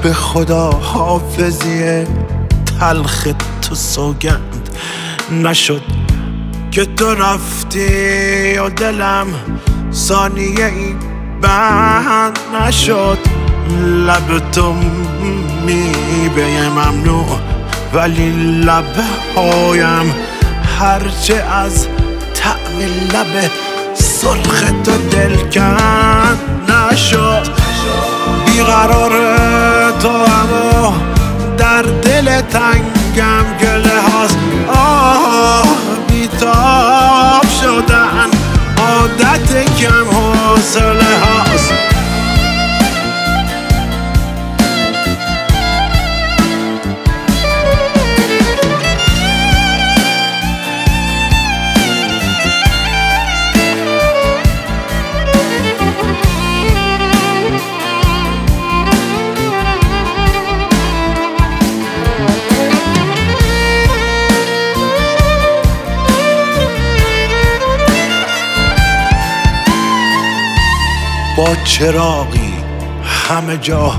به خدا حافظی تلخ تو سوگند نشد که تو رفتی و دلم ثانیه ای بند نشد. لب تو میوه ممنوع ولی لبهایم هرچه از طعم لب سرخ تو دلکند نشد. بیقرار تو اما در دل تنگم گله هاست. بیتاب شدن عادت کم حوصله هاست. با چراغی همه جا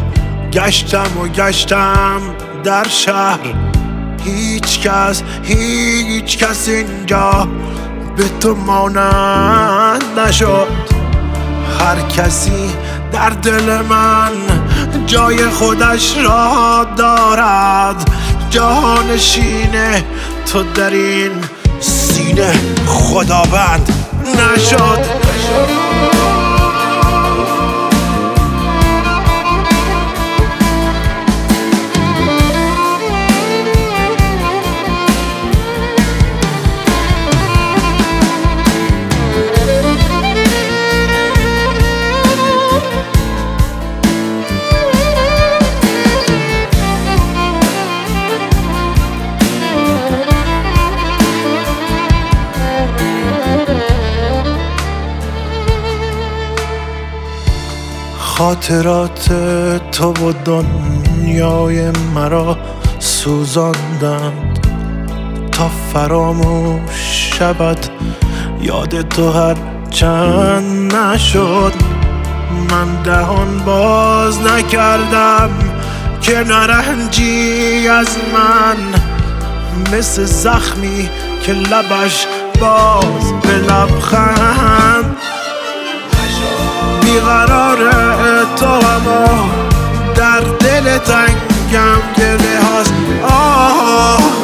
گشتم در شهر. هیچ کس اینجا به تو مانند نشد. هر کسی در دل من جای خودش را دارد. جانشین تو در این سینه خداوند نشد. خاطرات تو و دنیای مرا سوزاندند تا فراموش شود یاد تو هر چند نشد. من دهان باز نکردم که نرنجی از من مثل زخمی که لبش باز به لبخند. بیقرار تو اما در دل تنگم گله هاست.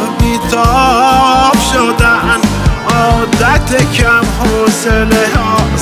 بیتاب شدن عادت کم حوصله هاست.